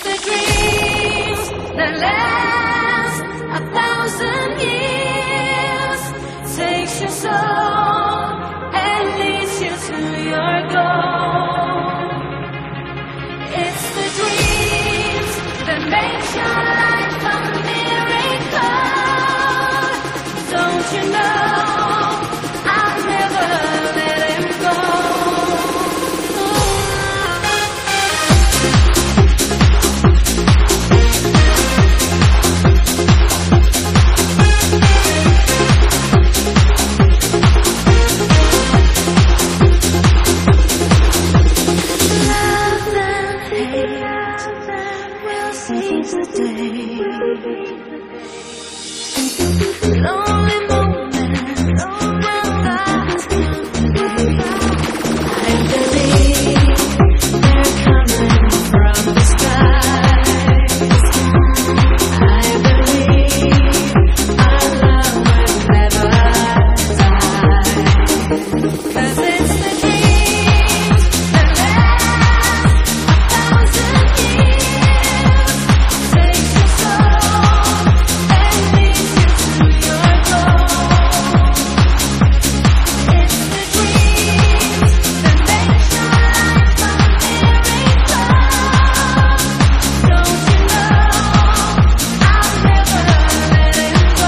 the dreams that last 1,000 years, takes your soul and leads you to your goal. It's the dreams that make your life a miracle. Don't you know? I'll never let him go. Love and hate will seize the day. Lonely moments will last company. I believe they're coming from the skies. I believe our love will never die. 'Cause it's the dreams that last 1,000 years, takes your soul and leads you to your goal. It's the dreams that make your life a miracle. Don't you know? I'll never let him go.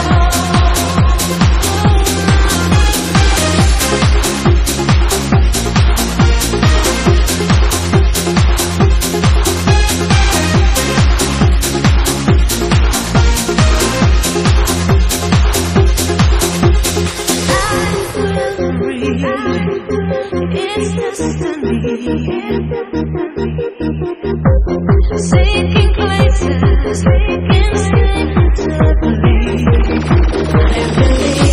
It's destiny. Sinking places, instinct to believe. I believe.